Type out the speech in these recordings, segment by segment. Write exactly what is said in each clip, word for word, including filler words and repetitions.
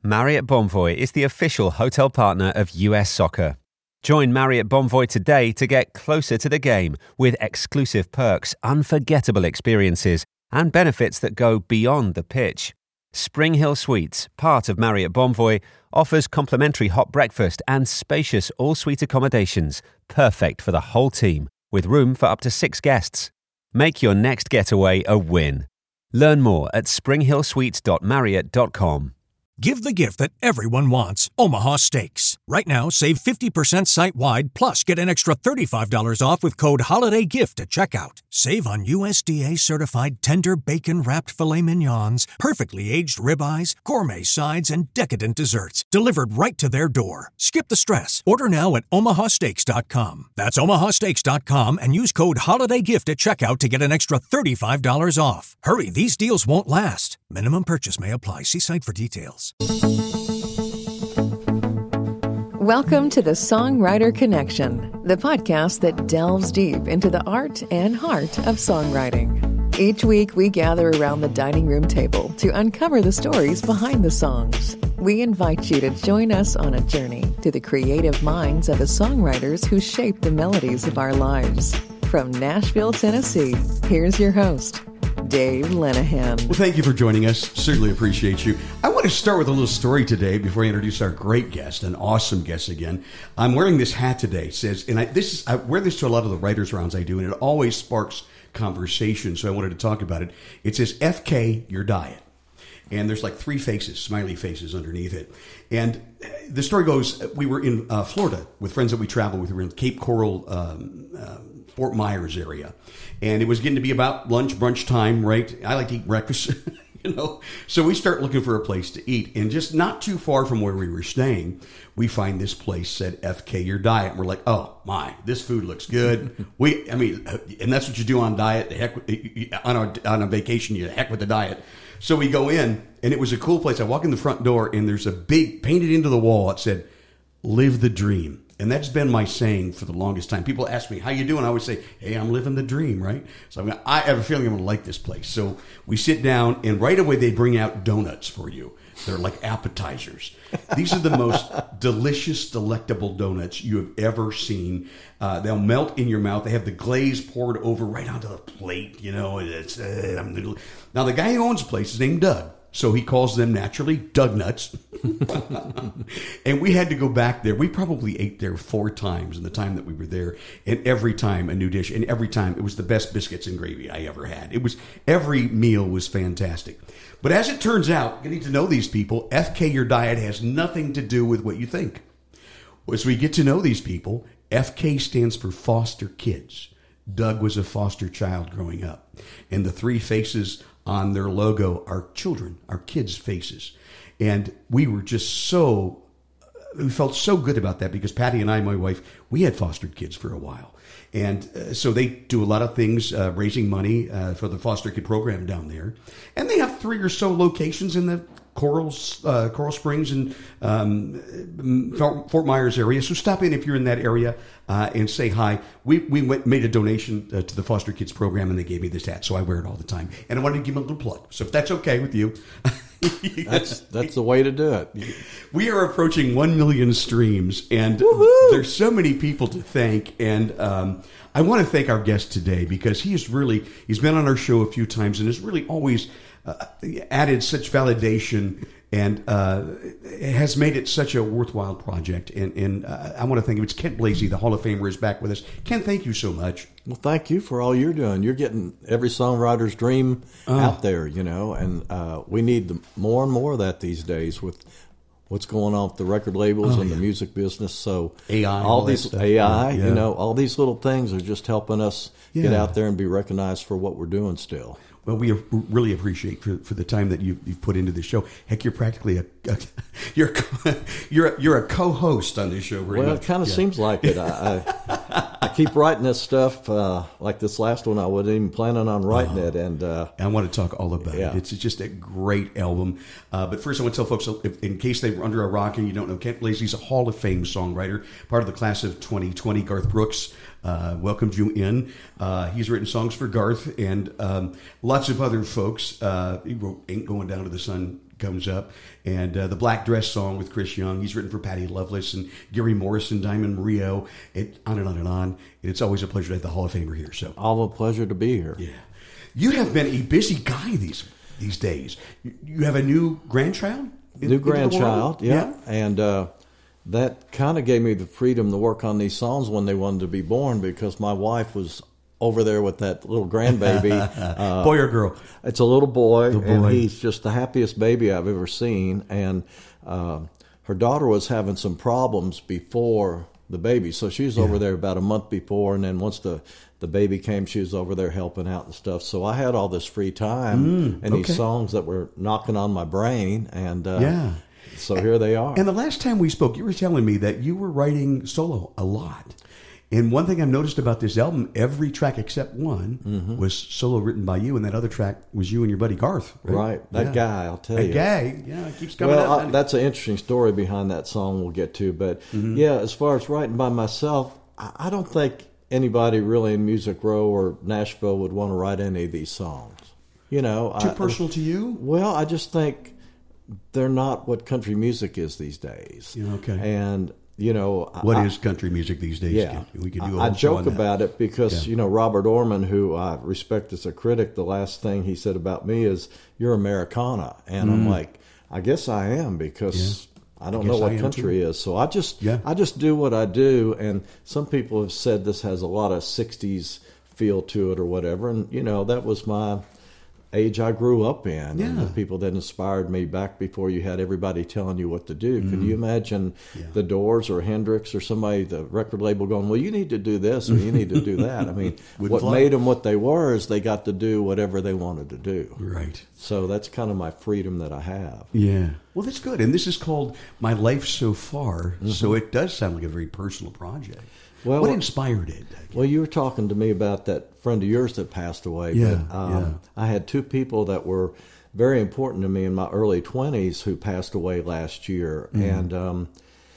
Marriott Bonvoy is the official hotel partner of U S Soccer. Join Marriott Bonvoy today to get closer to the game with exclusive perks, unforgettable experiences, and benefits that go beyond the pitch. Spring Hill Suites, part of Marriott Bonvoy, offers complimentary hot breakfast and spacious all-suite accommodations, perfect for the whole team, with room for up to six guests. Make your next getaway a win. Learn more at spring hill suites dot marriott dot com. Give the gift that everyone wants, Omaha Steaks. Right now, save fifty percent site-wide, plus get an extra thirty-five dollars off with code HOLIDAYGIFT at checkout. Save on U S D A-certified tender bacon-wrapped filet mignons, perfectly aged ribeyes, gourmet sides, and decadent desserts, delivered right to their door. Skip the stress. Order now at omaha steaks dot com. That's omaha steaks dot com and use code HOLIDAYGIFT at checkout to get an extra thirty-five dollars off. Hurry, these deals won't last. Minimum purchase may apply. See site for details. Welcome to the Songwriter Connection, the podcast that delves deep into the art and heart of songwriting. Each week, we gather around the dining room table to uncover the stories behind the songs. We invite you to join us on a journey to the creative minds of the songwriters who shape the melodies of our lives. From Nashville, Tennessee, here's your host, Dave Lenahan. Well, thank you for joining us. Certainly appreciate you. I want to start with a little story today before I introduce our great guest, an awesome guest again. I'm wearing this hat today. It says, and I, this is, I wear this to a lot of the writers' rounds I do, and it always sparks conversation, so I wanted to talk about it. It says, F K, your diet. And there's like three faces, smiley faces underneath it. And the story goes, we were in uh, Florida with friends that we travel with. We were in Cape Coral, um, uh, Fort Myers area. And it was getting to be about lunch, brunch time, right? I like to eat breakfast, you know. So we start looking for a place to eat. And just not too far from where we were staying, we find this place said F K your diet. And we're like, oh my, this food looks good. We, I mean, and that's what you do on diet. The heck, on a, on a vacation, you heck with the diet. So we go in, and it was a cool place. I walk in the front door, and there's a big, painted into the wall, it said, live the dream. And that's been my saying for the longest time. People ask me, how you doing? I always say, hey, I'm living the dream, right? So I'm gonna, I have a feeling I'm going to like this place. So we sit down, and right away they bring out donuts for you. They're like appetizers. These are the most delicious, delectable donuts you have ever seen. Uh, they'll melt in your mouth. They have the glaze poured over right onto the plate. You know, it's uh, I'm now the guy who owns the place is named Doug. So he calls them naturally Doug Nuts. And we had to go back there. We probably ate there four times in the time that we were there. And every time a new dish. And every time it was the best biscuits and gravy I ever had. It was, every meal was fantastic. But as it turns out, getting to know these people, F K your diet has nothing to do with what you think. As we get to know these people, F K stands for foster kids. Doug was a foster child growing up. And the three faces on their logo are children, our kids' faces. And we were just so, we felt so good about that because Patty and I, my wife, we had fostered kids for a while. And uh, so they do a lot of things, uh, raising money uh, for the foster kid program down there. And they have three or so locations in the Coral, uh, Coral Springs and um, Fort Myers area. So stop in if you're in that area uh, and say hi. We we went, made a donation uh, to the foster kids program, and they gave me this hat, so I wear it all the time. And I wanted to give them a little plug. So if that's okay with you. that's that's the way to do it. We are approaching one million streams, and Woo-hoo! There's so many people to thank. And um, I want to thank our guest today because he is really, he's been on our show a few times and has really always Uh, added such validation and uh, has made it such a worthwhile project. And, and uh, I want to thank him. It's Kent Blasey, the Hall of Famer, is back with us. Kent, thank you so much. Well, thank you for all you're doing. You're getting every songwriter's dream oh. out there, you know, and uh, we need the, more and more of that these days with what's going on with the record labels oh, and yeah. the music business. So A I, all, all these A I, yeah. you know, all these little things are just helping us yeah. get out there and be recognized for what we're doing still. Well, we really appreciate for for the time that you've, you've put into this show. Heck, you're practically a, a you're a, you're a, you're a co-host on this show. Right well, now. It kind of yeah. seems like it. I, I, I keep writing this stuff. Uh, like this last one, I wasn't even planning on writing oh, it, and uh, I want to talk all about yeah. it. It's just a great album. Uh, but first, I want to tell folks, if, in case they were under a rock and you don't know, Kent Blasey's a Hall of Fame songwriter, part of the class of twenty twenty. Garth Brooks uh, welcomed you in. Uh, he's written songs for Garth and um, lots of other folks. Uh, he wrote "Ain't Going Down to the Sun." comes up. And uh, the Black Dress song with Chris Young. He's written for Patty Loveless and Gary Morrison, Diamond Rio, it, on and on and on. And it's always a pleasure to have the Hall of Famer here. So, all a pleasure to be here. Yeah. You have been a busy guy these these days. You have a new grandchild? In, new grandchild, yeah. yeah. And uh, that kind of gave me the freedom to work on these songs when they wanted to be born, because my wife was over there with that little grandbaby. uh, boy or girl? It's a little boy, boy, and he's just the happiest baby I've ever seen. And uh, her daughter was having some problems before the baby, so she was yeah. over there about a month before, and then once the, the baby came, she was over there helping out and stuff. So I had all this free time mm, and okay. these songs that were knocking on my brain, and uh, yeah. so here they are. And the last time we spoke, you were telling me that you were writing solo a lot. And one thing I've noticed about this album, every track except one mm-hmm. was solo written by you, and that other track was you and your buddy Garth. Right, right. that yeah. guy, I'll tell that you. That guy, yeah, it keeps coming well, up. I, that's an interesting story behind that song we'll get to. But, mm-hmm. yeah, as far as writing by myself, I, I don't think anybody really in Music Row or Nashville would want to write any of these songs. You know, Too I, personal to you? Well, I just think they're not what country music is these days. Yeah, okay. And... You know, what I, is country music these days? Yeah, we could do a whole I show on joke that. about it because yeah. you know Robert Orman, who I respect as a critic, the last thing he said about me is "You're Americana," and mm. I'm like, I guess I am because yeah. I don't I know what country is. So I just, yeah. I just do what I do, and some people have said this has a lot of sixties feel to it or whatever, and you know that was my age I grew up in, yeah. and the people that inspired me back before you had everybody telling you what to do. Mm-hmm. Can you imagine yeah. the Doors or Hendrix or somebody, the record label going, well, you need to do this or you need to do that? I mean, what fly. made them what they were is they got to do whatever they wanted to do. Right. So that's kind of my freedom that I have. Yeah. Well, that's good. And this is called My Life So Far, mm-hmm. so it does sound like a very personal project. Well, what inspired it? Well, you were talking to me about that friend of yours that passed away. Yeah, but, um, yeah. I had two people that were very important to me in my early twenties who passed away last year. Mm-hmm. And um,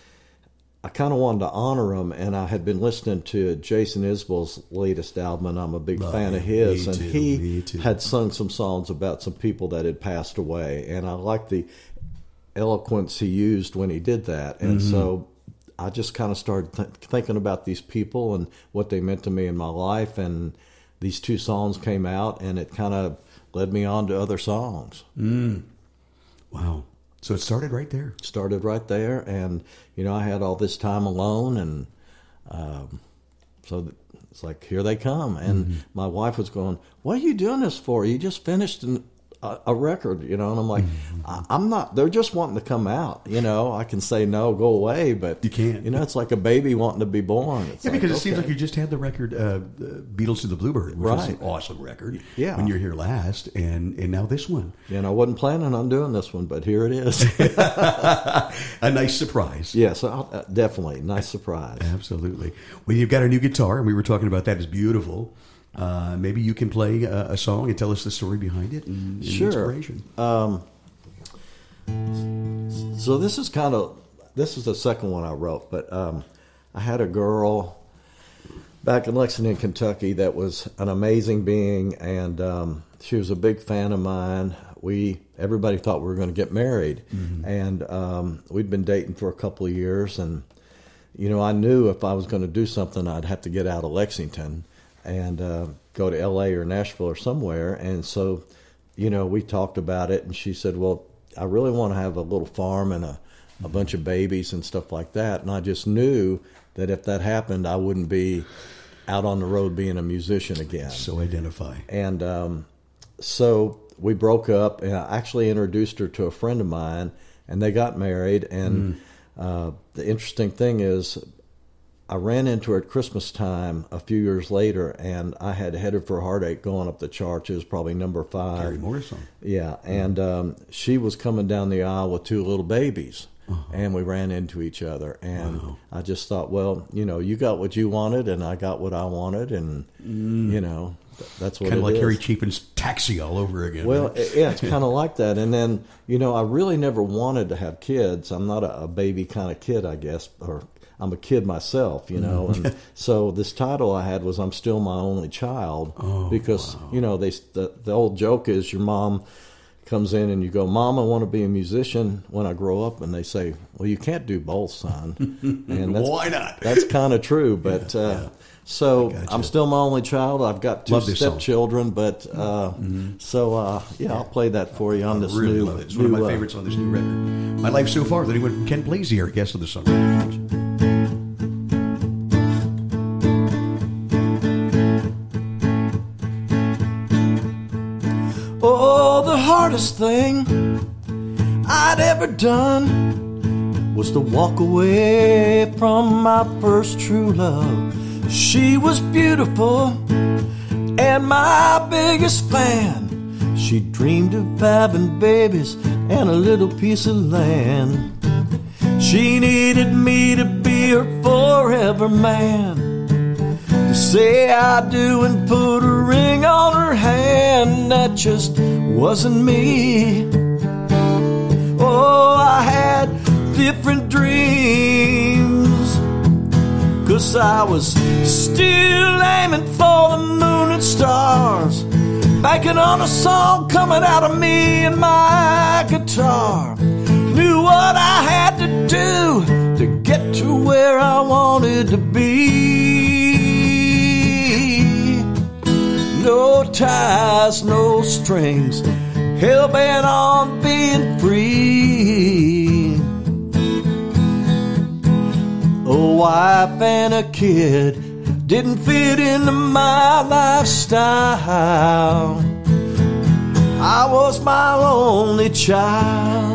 I kind of wanted to honor them. And I had been listening to Jason Isbell's latest album, and I'm a big oh, fan of his. Me and too, he me too. had sung some songs about some people that had passed away. And I liked the eloquence he used when he did that. And mm-hmm. so I just kind of started th- thinking about these people and what they meant to me in my life, and these two songs came out, and it kind of led me on to other songs. Mm. Wow. So it started right there. Started right there, and, you know, I had all this time alone, and um, so it's like, here they come. And mm-hmm. my wife was going, what are you doing this for? You just finished an A, a record, you know, and I'm like, mm-hmm. I'm not, they're just wanting to come out, you know, I can say no, go away, but you can't, you know, it's like a baby wanting to be born. It's yeah, like, because it okay. seems like you just had the record, uh, Beatles to the Bluebird, which right. was an awesome record yeah. when you were here last, and, and now this one. Yeah, and I wasn't planning on doing this one, but here it is. A nice surprise. Yes, uh, definitely, nice surprise. Absolutely. Well, you've got a new guitar, and we were talking about that. It's beautiful. Uh, maybe you can play a, a song and tell us the story behind it and, and sure. the inspiration. Um, so this is kind of, this is the second one I wrote, but um, I had a girl back in Lexington, Kentucky that was an amazing being, and um, she was a big fan of mine. We, everybody thought we were going to get married, mm-hmm. and um, we'd been dating for a couple of years, and, you know, I knew if I was going to do something, I'd have to get out of Lexington and uh, go to L A or Nashville or somewhere. And so, you know, we talked about it, and she said, well, I really want to have a little farm and a, a bunch of babies and stuff like that. And I just knew that if that happened, I wouldn't be out on the road being a musician again. So identify. And um, so we broke up, and I actually introduced her to a friend of mine, and they got married. And mm. uh, the interesting thing is, I ran into her at Christmas time a few years later, and I had Headed for Heartache going up the charts. It was probably number five. Gary Morrison. Yeah, and um, she was coming down the aisle with two little babies, uh-huh. and we ran into each other. And wow. I just thought, well, you know, you got what you wanted, and I got what I wanted, and, mm. you know, that's what kind it of like is. Harry Chapin's Taxi all over again. Well, right? yeah, it's kind of like that. And then, you know, I really never wanted to have kids. I'm not a, a baby kind of kid, I guess, or I'm a kid myself, you know, and so this title I had was "I'm Still My Only Child," oh, because wow. you know they the, the old joke is your mom comes in and you go, Mom, I want to be a musician when I grow up. And they say, well, you can't do both, son. And that's, why not? That's kind of true. But yeah, uh, yeah. so Gotcha. I'm still my only child. I've got two stepchildren. But uh, mm-hmm. so, uh, yeah, I'll play that for you on I this really new. love it. It's new, one of my uh, favorites on this new record. My Life So Far. Then anyone from Ken Blasey, our guest of the song. Oh, the hardest thing I'd ever done was to walk away from my first true love. She was beautiful and my biggest fan. She dreamed of having babies and a little piece of land. She needed me to be her forever man, to say I do and put a ring on her hand. That just wasn't me. Oh, I had different dreams, 'cause I was still aiming for the moon and stars, banking on a song coming out of me and my guitar. Knew what I had to do to get to where I wanted to be. No ties, no strings, hell-bent on being free. A wife and a kid didn't fit into my lifestyle. I was my only child.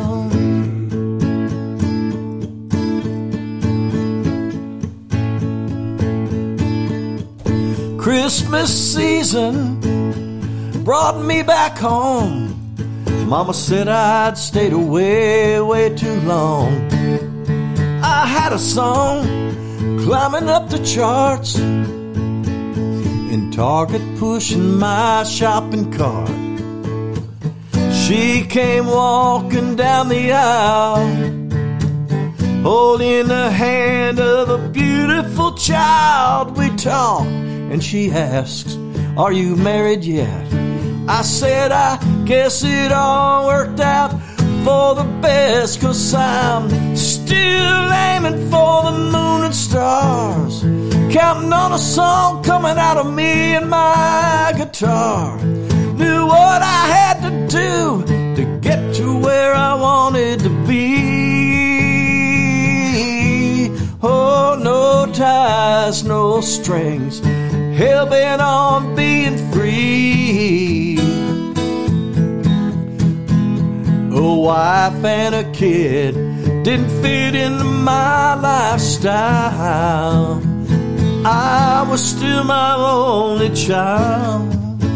Christmas season brought me back home. Mama said I'd stayed away way too long. I had a song climbing up the charts, in Target pushing my shopping cart. She came walking down the aisle, holding the hand of a beautiful child. We talked and she asks, are you married yet? I said, I guess it all worked out for the best, 'cause I'm still aiming for the moon and stars, counting on a song coming out of me and my guitar. Knew what I had to do to get to where I wanted to be. Oh, no ties, no strings, hell-bent on being free. A wife and a kid didn't fit into my lifestyle. I was still my only child.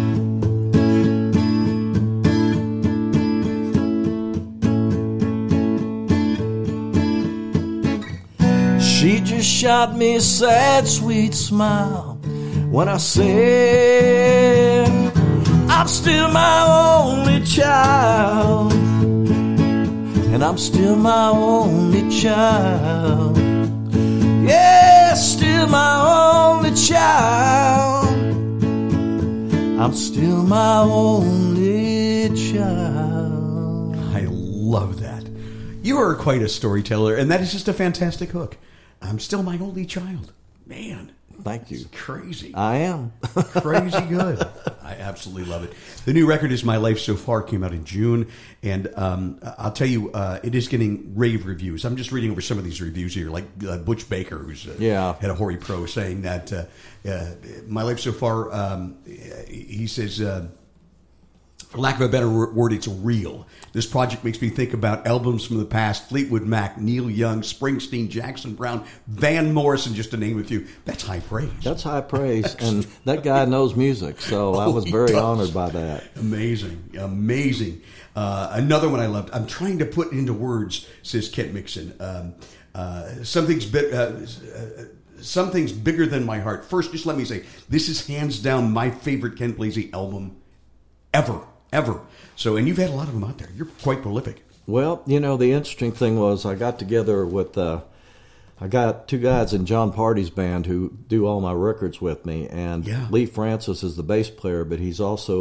She just shot me a sad, sweet smile when I said, I'm still my only child. And I'm still my only child. Yeah, still my only child. I'm still my only child. I love that. You are quite a storyteller, and that is just a fantastic hook. I'm still my only child. Man. Thank you. It's crazy. I am. Crazy good. I absolutely love it. The new record is My Life So Far, came out in June, and um, I'll tell you, uh, it is getting rave reviews. I'm just reading over some of these reviews here, like uh, Butch Baker, who's uh, yeah. had a Hori Pro, saying that uh, uh, My Life So Far, um, he says, uh, for lack of a better word, it's real. This project makes me think about albums from the past: Fleetwood Mac, Neil Young, Springsteen, Jackson Browne, Van Morrison, just to name a few. That's high praise. That's high praise, and that guy knows music, so oh, I was very honored by that. Amazing, amazing. Uh, another one I loved. I'm trying to put into words, says Kent Mixon. Um, uh, something's bit. Uh, uh, Something's bigger than my heart. First, just let me say, this is hands down my favorite Ken Blasey album ever. Ever. So, and you've had a lot of them out there. You're quite prolific. Well, you know, the interesting thing was I got together with, uh, I got two guys in John Party's band who do all my records with me. And yeah. Lee Francis is the bass player, but he's also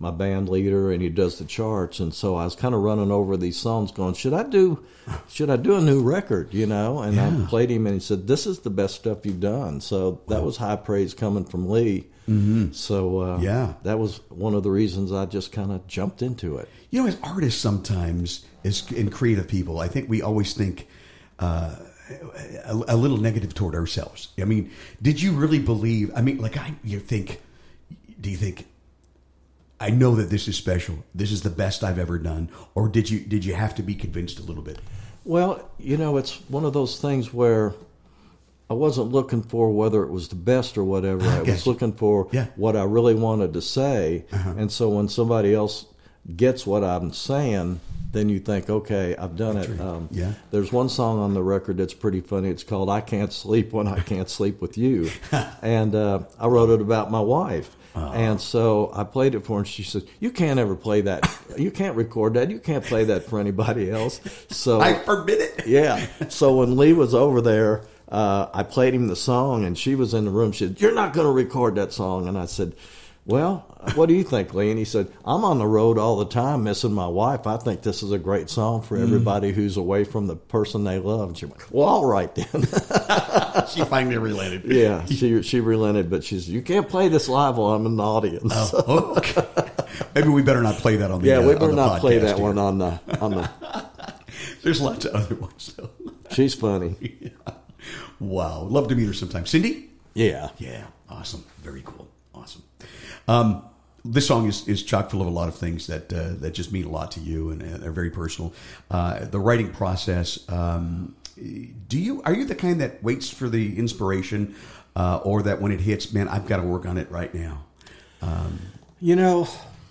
my band leader, and he does the charts. And so I was kind of running over these songs, going, "Should I do, should I do a new record?" You know. And yeah. I played him, and he said, "This is the best stuff you've done." So that wow. was high praise coming from Lee. Mm-hmm. So uh, yeah, that was one of the reasons I just kind of jumped into it. You know, as artists, sometimes as and creative people, I think we always think uh, a, a little negative toward ourselves. I mean, did you really believe? I mean, like I, you think, do you think? I know that this is special. This is the best I've ever done. Or did you did you have to be convinced a little bit? Well, you know, it's one of those things where I wasn't looking for whether it was the best or whatever. I, I was you. looking for yeah. what I really wanted to say. Uh-huh. And so when somebody else gets what I'm saying, then you think, okay, I've done that's it. Um, yeah. There's one song on the record that's pretty funny. It's called I Can't Sleep When I Can't Sleep With You. And uh, I wrote it about my wife. Uh-huh. And so I played it for her, and she said, "You can't ever play that. You can't record that. You can't play that for anybody else." So I forbid it. Yeah. So when Lee was over there, uh, I played him the song, and she was in the room. She said, "You're not going to record that song." And I said, "Well, what do you think, Lee?" And he said, "I'm on the road all the time missing my wife. I think this is a great song for everybody mm. who's away from the person they love." And she went, "Well, all right then." She finally relented. Yeah, she she relented, but she said, "You can't play this live while I'm in the audience." Oh, okay. Maybe we better not play that on the Yeah, we uh, better not play that here. one on the on the. There's lots of other ones though. She's funny. Yeah. Wow, love to meet her sometime. Cindy? Yeah, yeah, awesome, very cool, awesome. Um, this song is, is chock full of a lot of things that uh, that just mean a lot to you and uh, are very personal. Uh, the writing process. Um, do you are you the kind that waits for the inspiration, uh, or that when it hits, man, I've got to work on it right now? Um, you know,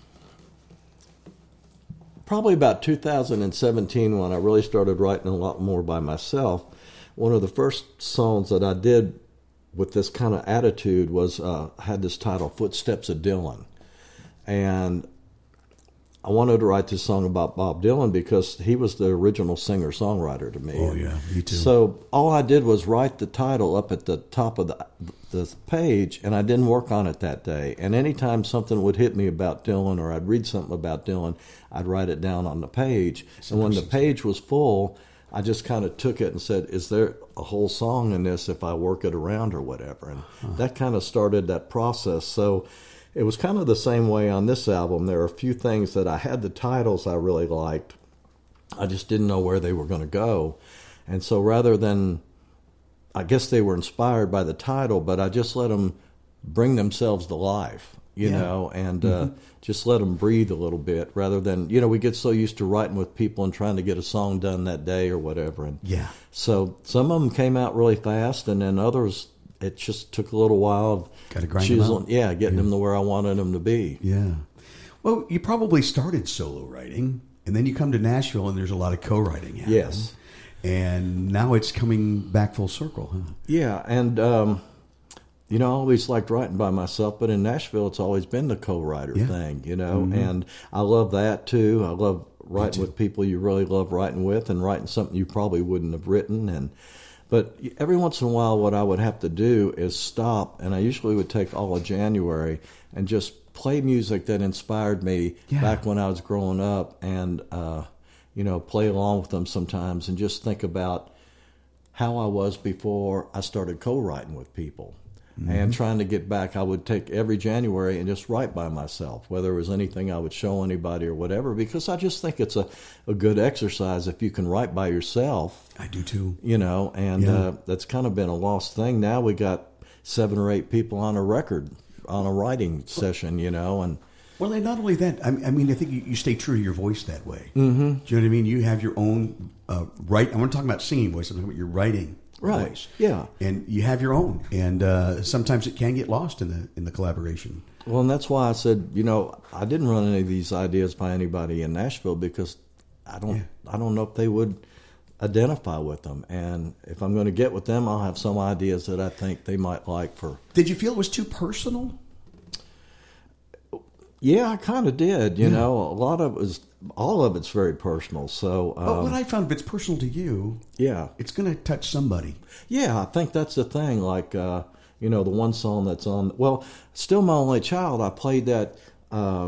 probably about two thousand seventeen when I really started writing a lot more by myself. One of the first songs that I did with this kind of attitude was uh, had this title, Footsteps of Dylan. And I wanted to write this song about Bob Dylan because he was the original singer-songwriter to me. Oh, yeah, me too. So all I did was write the title up at the top of the, the page, and I didn't work on it that day. And anytime something would hit me about Dylan or I'd read something about Dylan, I'd write it down on the page. That's and when the page was full, I just kind of took it and said, is there a whole song in this if I work it around or whatever? And huh. that kind of started that process. So it was kind of the same way on this album. There are a few things that I had the titles I really liked. I just didn't know where they were going to go. And so rather than, I guess they were inspired by the title, but I just let them bring themselves to life, you yeah. know, and mm-hmm. uh, just let them breathe a little bit rather than, you know, we get so used to writing with people and trying to get a song done that day or whatever. And yeah. So some of them came out really fast, and then others, it just took a little while of Gotta grind them out. yeah, getting yeah. them to where I wanted them to be. Yeah. Well, you probably started solo writing, and then you come to Nashville, and there's a lot of co-writing happening. Yes. And now it's coming back full circle, huh? Yeah, and, um, you know, I always liked writing by myself, but in Nashville, it's always been the co-writer yeah. thing, you know, mm-hmm. and I love that, too. I love writing with people you really love writing with and writing something you probably wouldn't have written. And But every once in a while, what I would have to do is stop, and I usually would take all of January and just play music that inspired me yeah. back when I was growing up and, uh, you know, play along with them sometimes and just think about how I was before I started co-writing with people. Mm-hmm. And trying to get back, I would take every January and just write by myself, whether it was anything I would show anybody or whatever, because I just think it's a, a good exercise if you can write by yourself. I do too. You know, and yeah. uh, that's kind of been a lost thing. Now we got seven or eight people on a record, on a writing session, you know, and well, and not only that, I mean, I think you, you stay true to your voice that way. Mm-hmm. Do you know what I mean? You have your own uh, right. I'm not talking about singing voice. I'm talking about your writing right. voice. Yeah, and you have your own, and uh, sometimes it can get lost in the in the collaboration. Well, and that's why I said, you know, I didn't run any of these ideas by anybody in Nashville because I don't, yeah. I don't know if they would identify with them, and if I'm going to get with them, I'll have some ideas that I think they might like. For did you feel it was too personal? Yeah, I kind of did. You yeah. know, a lot of it was, all of it's very personal. So, um, but what I found, if it's personal to you, yeah, it's going to touch somebody. Yeah, I think that's the thing. Like, uh, you know, the one song that's on, well, Still My Only Child, I played that uh,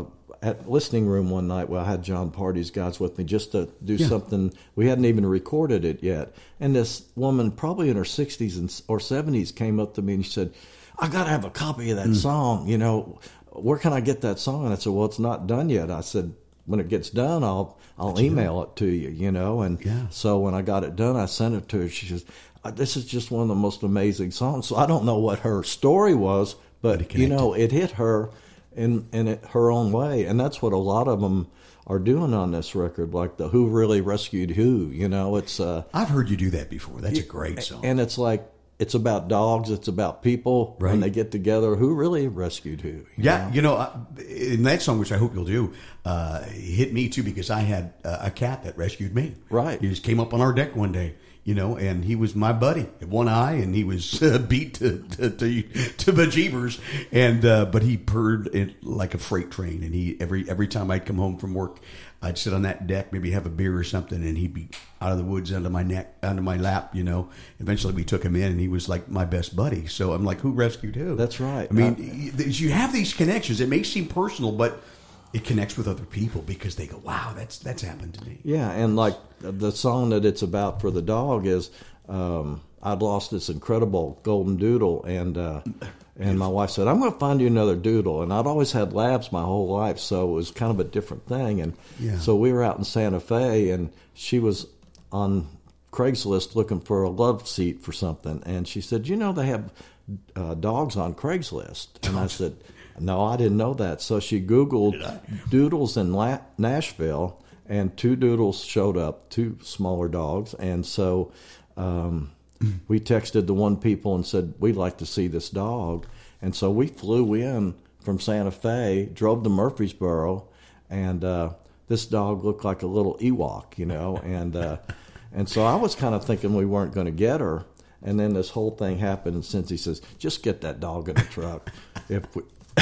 at listening room one night where I had John Party's guys with me just to do Yeah. something. We hadn't even recorded it yet. And this woman, probably in her sixties and, or seventies, came up to me and she said, I got to have a copy of that Mm. song. You know, where can I get that song? And I said, well, it's not done yet. I said, when it gets done, I'll I'll email it to you, you know. And Yeah. so when I got it done, I sent it to her. She says, this is just one of the most amazing songs. So I don't know what her story was, but, it you connected. know, it hit her in in it, her own way. And that's what a lot of them are doing on this record, like the Who Really Rescued Who, you know. It's uh, I've heard you do that before. That's a great song. and it's like, it's about dogs, it's about people Right. when they get together. Who really rescued who? you Yeah, know? you know, uh, in that song, which I hope you'll do, uh, hit me too because I had uh, a cat that rescued me. Right. He just came up on our deck one day, you know, and he was my buddy. Had one eye, and he was uh, beat to to to, to bejeebers, and uh, but he purred it like a freight train. And he every every time I'd come home from work, I'd sit on that deck, maybe have a beer or something, and he'd be out of the woods under my neck, under my lap, you know. Eventually, we took him in, and he was like my best buddy. So I'm like, who rescued who? That's right. I mean, Uh, y- you have these connections. It may seem personal, but it connects with other people because they go, "Wow, that's that's happened to me." Yeah, and like the song that it's about for the dog is, um, I'd lost this incredible golden doodle, and uh, and my wife said, I'm going to find you another doodle. And I'd always had labs my whole life, so it was kind of a different thing. And Yeah. so we were out in Santa Fe, and she was on Craigslist looking for a love seat for something. And she said, you know, they have uh, dogs on Craigslist. And I said, no, I didn't know that. So she Googled doodles in La- Nashville, and two doodles showed up, two smaller dogs. And so um, we texted the one people and said, we'd like to see this dog. And so we flew in from Santa Fe, drove to Murfreesboro, and uh, this dog looked like a little Ewok, you know. And, uh, and so I was kind of thinking we weren't going to get her. And then this whole thing happened, and Cincy says, just get that dog in the truck. if we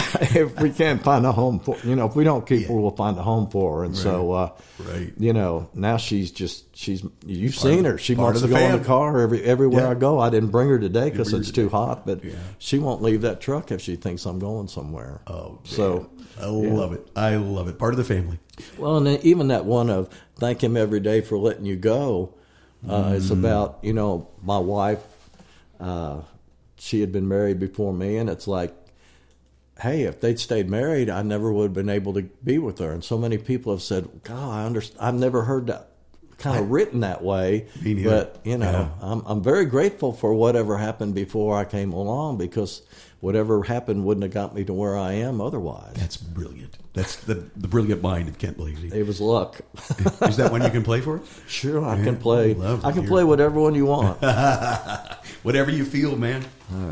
if we can't find a home for, you know, if we don't keep her, we'll find a home for her. And so, uh, Right. you know, now she's just, she's, you've Part seen of- her. She part wants of to the go in fam. the car every everywhere Yeah. I go. I didn't bring her today because bring her it's too today. hot, but Yeah. she won't leave that truck if she thinks I'm going somewhere. Oh, so I love it. I love it. Part of the family. well, and then even that one of thank him every day for letting you go. Uh, Mm. It's about, you know, my wife. Uh, she had been married before me, and it's like, hey, if they'd stayed married, I never would have been able to be with her. And so many people have said, God, I understand. I've never heard that kind of written that way. Me neither. But, you know, Yeah. I'm, I'm very grateful for whatever happened before I came along, because whatever happened wouldn't have got me to where I am otherwise. That's brilliant. That's the the brilliant mind of Kent Blasey. It was luck. Is that one you can play for us? Sure, I Yeah, can play. love to I can hear play it. whatever one you want. Whatever you feel, man.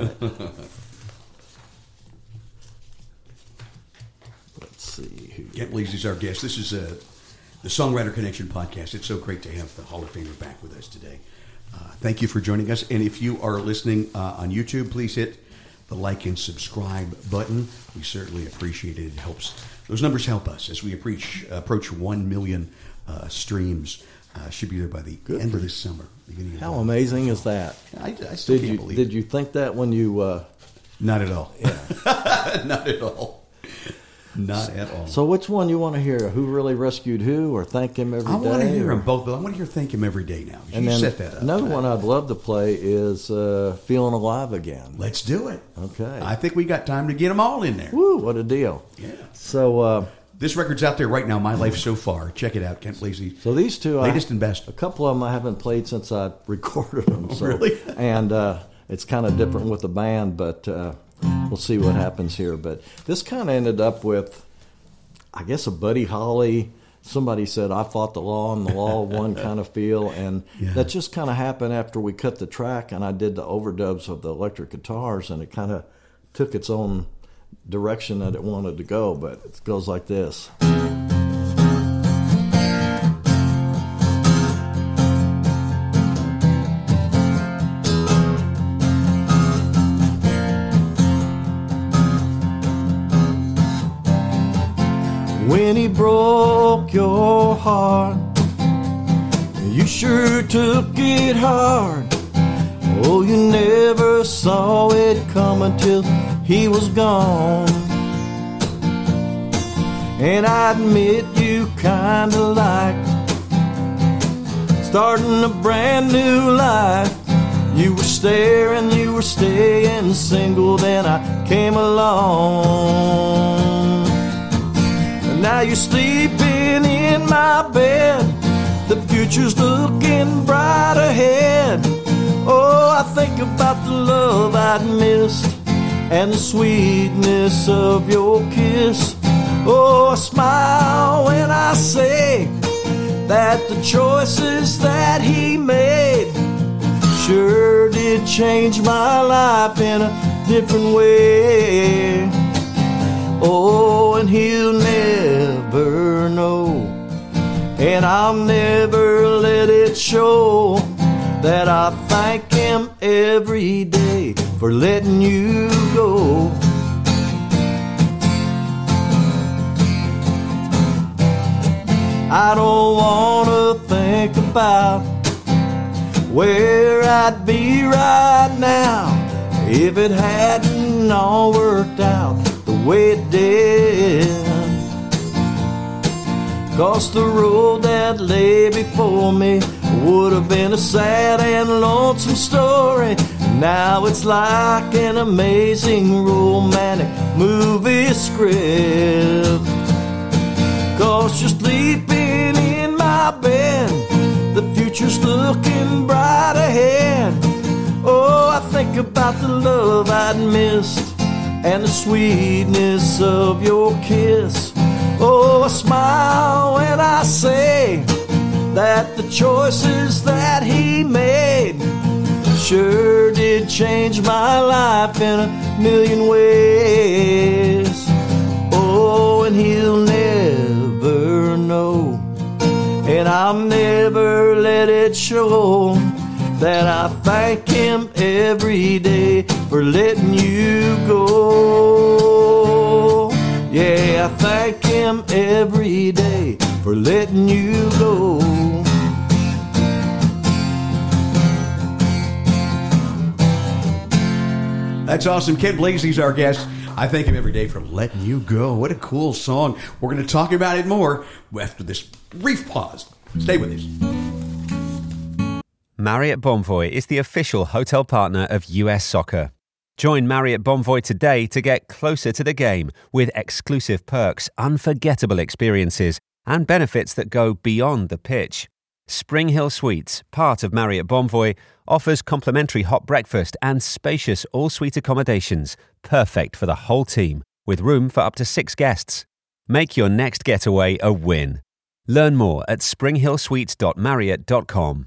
Let's see. Who, Kent Blasey's our guest. This is uh, the Songwriter Connection podcast. It's so great to have the Hall of Famer back with us today. Uh, thank you for joining us. And if you are listening uh, on YouTube, please hit the like and subscribe button. We certainly appreciate it. It helps. Those numbers help us as we approach, approach one million uh, streams. Uh, should be there by the end of this summer. Beginning of how fall. amazing is that? I, I still Did can't you believe did it. you think that when you? Uh, Not at all. Not at all. Not at all. so which one you want to hear? Who really rescued who, or thank him every I day? want to hear or- them both. I want to hear "Thank Him Every Day" now. And you then set that up. another one I'd love to play is uh, "Feeling Alive Again." Let's do it. Okay. I think we got time to get them all in there. Woo! What a deal. Yeah. So uh, This record's out there right now. My Life So Far. Check it out. Kent Blasey. so these two, Latest I, and best. A couple of them I haven't played since I recorded them. So, Really? And uh, it's kind of different with the band, but uh, we'll see what happens here. But this kind of ended up with, I guess, a Buddy Holly. Somebody said, I fought the law and the law won kind of feel. And Yeah. that just kind of happened after we cut the track and I did the overdubs of the electric guitars, and it kind of took its own direction that it wanted to go. But it goes like this. When he broke your heart, you sure took it hard. Oh, you never saw it come until he was gone. And I admit you kinda like starting a brand new life. You were staring, you were staying single, then I came along. And now you're sleeping in my bed, the future's looking bright ahead. Oh, I think about the love I'd missed and the sweetness of your kiss. Oh, I smile when I say that the choices that he made sure did change my life in a different way. Oh, and he'll never know, and I'll never let it show, that I thank him every day for letting you go. I don't want to think about where I'd be right now if it hadn't all worked out the way it did. 'Cause the road that lay before me would have been a sad and lonesome story. Now it's like an amazing romantic movie script. 'Cause you're sleeping in my bed, the future's looking bright ahead. Oh, I think about the love I'd missed and the sweetness of your kiss. Oh, I smile when I say that the choices that he made sure did change my life in a million ways. Oh, and he'll never know, and I'll never let it show, that I thank him every day for letting you go. Yeah, I thank him every day for letting you go. That's awesome. Kent Blazy's our guest. I thank him every day for letting you go. What a cool song. We're going to talk about it more after this brief pause. Stay with us. Marriott Bonvoy is the official hotel partner of U S Soccer. Join Marriott Bonvoy today to get closer to the game with exclusive perks, unforgettable experiences, and benefits that go beyond the pitch. Spring Hill Suites, part of Marriott Bonvoy, offers complimentary hot breakfast and spacious all-suite accommodations, perfect for the whole team, with room for up to six guests. Make your next getaway a win. Learn more at spring hill suites dot marriott dot com.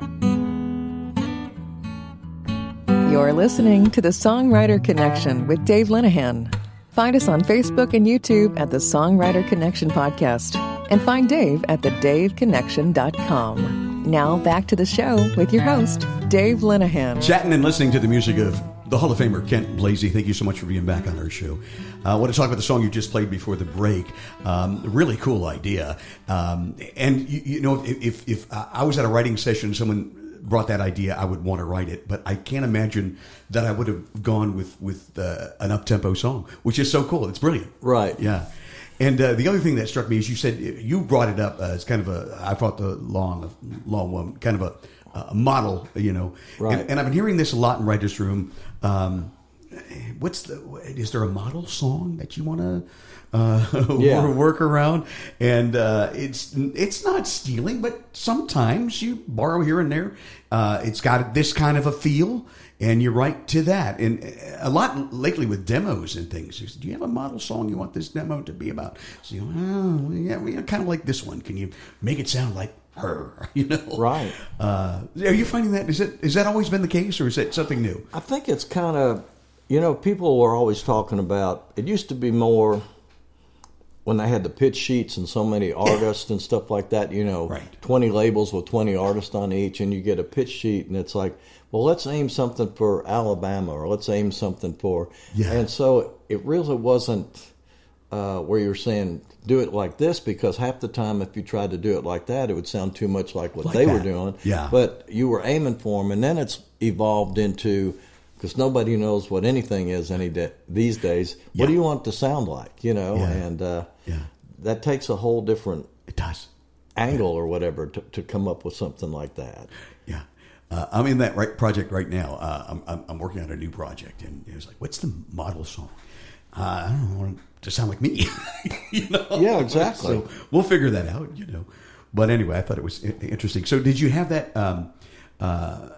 You're listening to The Songwriter Connection with Dave Linehan. Find us on Facebook and YouTube at The Songwriter Connection Podcast, and find Dave at the dave connection dot com. Now back to the show with your host, Dave Linehan. Chatting and listening to the music of the Hall of Famer Kent Blazy. Thank you so much for being back on our show. Uh, I want to talk about the song you just played before the break. Um, really cool idea. Um, and, you, you know, if, if, if I was at a writing session, someone brought that idea, I would want to write it. But I can't imagine that I would have gone with, with uh, an up-tempo song, which is so cool. It's brilliant. Right. Yeah. And uh, the other thing that struck me is you said, you brought it up as kind of a, I thought the long, long one, kind of a, a model, you know. Right. And, and I've been hearing this a lot in Writer's Room. Um, what's the, is there a model song that you want to uh, yeah. work around? And uh, it's it's not stealing, but sometimes you borrow here and there. Uh, it's got this kind of a feel, and you write to that. And a lot lately with demos and things. Do you have a model song you want this demo to be about? So you go, oh, yeah, we kind of like this one. Can you make it sound like her? You know, right? Uh, are you finding that? Is it is that always been the case, or is it something new? I think it's kind of, you know, people were always talking about. It used to be more when they had the pitch sheets and so many artists and stuff like that, you know, right. twenty labels with twenty artists on each, and you get a pitch sheet, and it's like, well, let's aim something for Alabama, or let's aim something for, yeah. And so it really wasn't uh, where you were saying, do it like this, because half the time if you tried to do it like that, it would sound too much like what like they that. were doing. Yeah. But you were aiming for them, and then it's evolved into, because nobody knows what anything is any day, these days. What yeah. do you want it to sound like, you know? Yeah. And uh, yeah. that takes a whole different It does. angle or whatever to, to come up with something like that. Yeah. Uh, I'm in that right project right now. Uh, I'm, I'm, I'm working on a new project, and it was like, what's the model song? Uh, I don't know, I want it to sound like me. you know? Yeah, exactly. So we'll figure that out, you know. But anyway, I thought it was interesting. So did you have that, um, uh,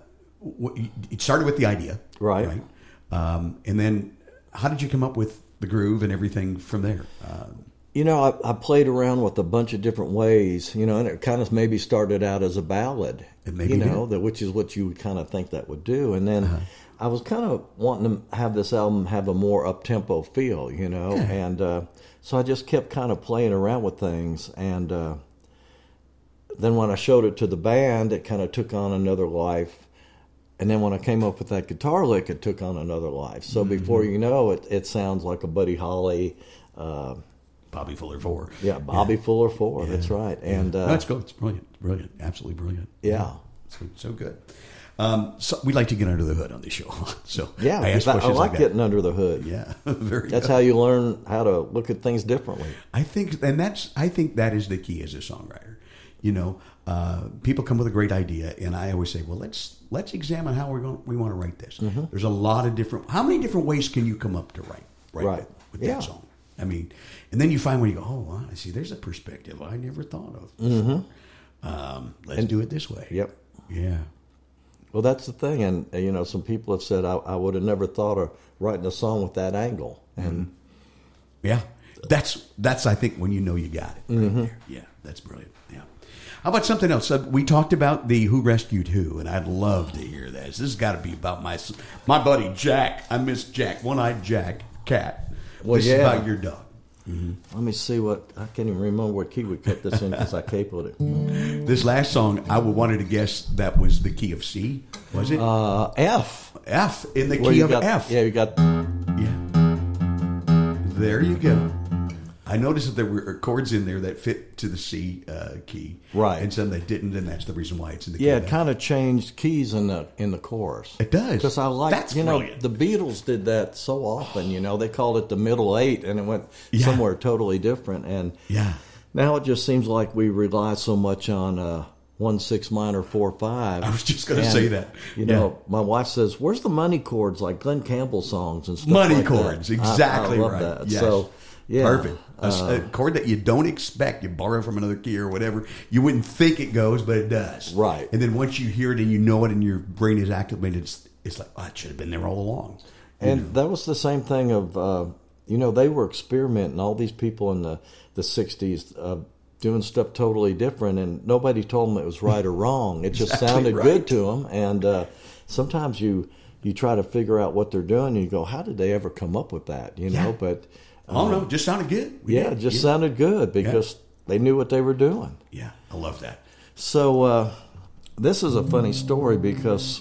it started with the idea. Right. Right. Um, and then how did you come up with the groove and everything from there? Um, You know, I, I played around with a bunch of different ways, you know, and it kind of maybe started out as a ballad, It maybe you know, did. that, which is what you would kind of think that would do. And then Uh-huh. I was kind of wanting to have this album have a more up-tempo feel, you know, Yeah. and uh, so I just kept kind of playing around with things. And uh, then when I showed it to the band, it kind of took on another life. And then when I came up with that guitar lick, it took on another life. So Mm-hmm. before you know it, it sounds like a Buddy Holly, uh, Bobby Fuller four. yeah, Bobby Fuller four. That's right. And uh, No, that's good. It's brilliant. It's brilliant. Absolutely brilliant. Yeah. So, so good. Um, so we like to get under the hood on this show. So yeah, I, ask I, I questions like like getting that. under the hood. Yeah, very. That's good. how you learn how to look at things differently. I think, and that's I think that is the key as a songwriter. You know, uh, people come with a great idea, and I always say, well, let's let's examine how we're going. We want to write this. Mm-hmm. There's a lot of different. How many different ways can you come up to write? Write Right. With, with Yeah. that song. I mean, and then you find when you go, oh, wow, I see. There's a perspective I never thought of. Mm-hmm. Um, let's do it this way. Yep. Yeah. Well, that's the thing, and uh, you know, some people have said I, I would have never thought of writing a song with that angle, and Yeah, that's that's I think when you know you got it right Mm-hmm. there. Yeah, that's brilliant. Yeah. How about something else? Uh, we talked about the Who Rescued Who, and I'd love to hear this. This has got to be about my my buddy Jack. I miss Jack, One-Eyed Jack, Cat. Well, this is yeah. about your dog. let me see what I can't even remember what key we cut this in because I capoed it. This last song, I would wanted to guess that was the key of C. Was it Uh, F. F in the Where key you of got, F? Yeah, you got. Yeah. There you go. I noticed that there were chords in there that fit to the C uh, key, Right. and some that didn't, and that's the reason why it's in the key. Yeah, of it F. kind of changed keys in the in the chorus. It does. Because I like, That's you know, brilliant. the Beatles did that so often. You know, they called it the middle eight, and it went Yeah. somewhere totally different. And Yeah. now it just seems like we rely so much on uh, one six minor four five. I was just gonna And, say that. You know, my wife says, "Where's the money chords like Glenn Campbell songs and stuff?" Money like chords, that? exactly I, I love right. that. Yes. So, yeah, Perfect. A, s- uh, a chord that you don't expect, you borrow from another key or whatever. You wouldn't think it goes, but it does. Right. And then once you hear it and you know it and your brain is acclimated, it's, it's like, oh, it should have been there all along. And that was the same thing of, uh, you know, they were experimenting, all these people in the, the sixties, uh, doing stuff totally different, and nobody told them it was right or wrong. It just Exactly sounded right. good to them. And uh, sometimes you you try to figure out what they're doing, and you go, how did they ever come up with that? You know, Yeah. but Oh, no, it just sounded good. We yeah, did. it just yeah. sounded good because they knew what they were doing. Yeah, I love that. So uh, this is a funny story because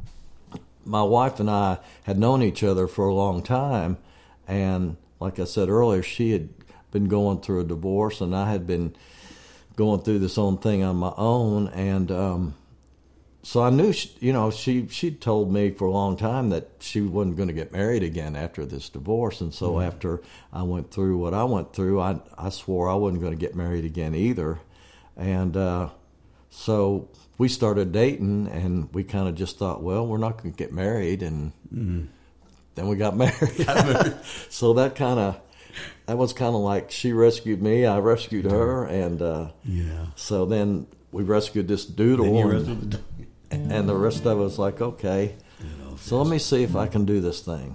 my wife and I had known each other for a long time, and like I said earlier, she had been going through a divorce, and I had been going through this own thing on my own, and um, so I knew, she, you know, she she told me for a long time that she wasn't going to get married again after this divorce, and so after I went through what I went through, I I swore I wasn't going to get married again either, and uh, so we started dating, and we kind of just thought, well, we're not going to get married, and Mm-hmm. then we got married. So that kind of that was kind of like she rescued me, I rescued her, and uh, Yeah. so then we rescued this doodle. Then you and- rescued the- and the rest of us like, okay, so let me see if I can do this thing.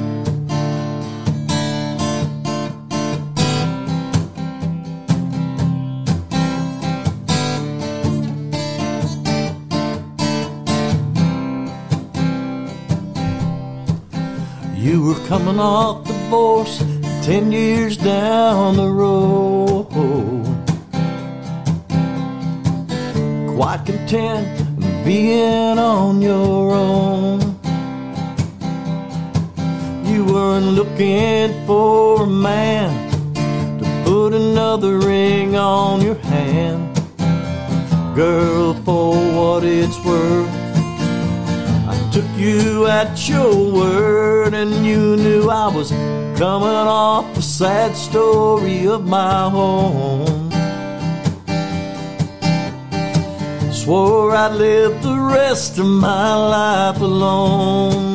You were coming off divorce ten years down the road, quite content being on your own. You weren't looking for a man to put another ring on your hand. Girl, for what it's worth, I took you at your word, and you knew knew I was coming off the sad story of my home. Swore I'd live the rest of my life alone.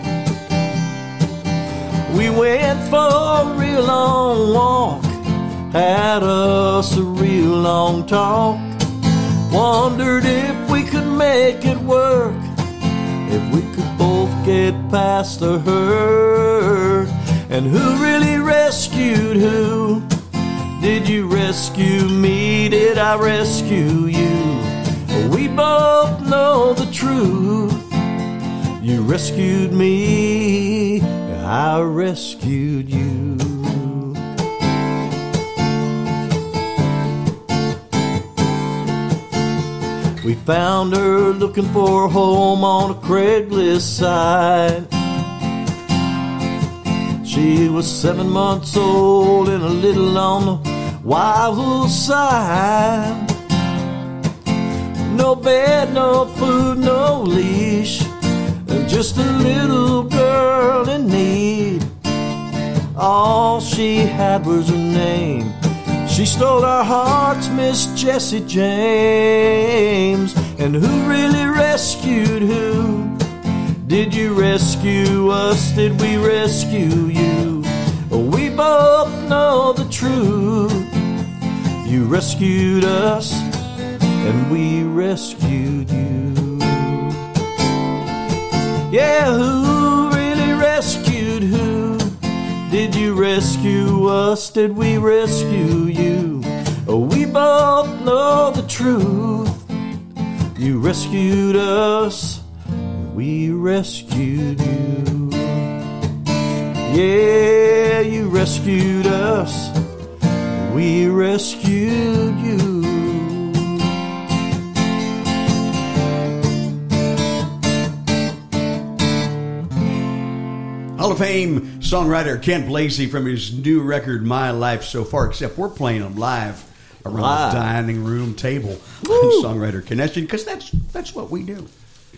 We went for a real long walk, had us a real long talk. Wondered if we could make it work, if we could both get past the hurt. And who really rescued who? Did you rescue me? Did I rescue you? We both know the truth. You rescued me, I rescued you. We found her looking for a home on a Craigslist site. She was seven months old and a little on the wild side. No bed, no food, no leash, just a little girl in need. All she had was her name. She stole our hearts, Miss Jessie James. And who really rescued who? Did you rescue us? Did we rescue you? We both know the truth. You rescued us, and we rescued you. Yeah, who really rescued who? Did you rescue us? Did we rescue you? We both know the truth. You rescued us, and we rescued you. Yeah, you rescued us, and we rescued you. Hall of Fame songwriter Kent Blasey from his new record, My Life So Far, except we're playing them live around live. the dining room table on Songwriter Connection, because that's that's what we do.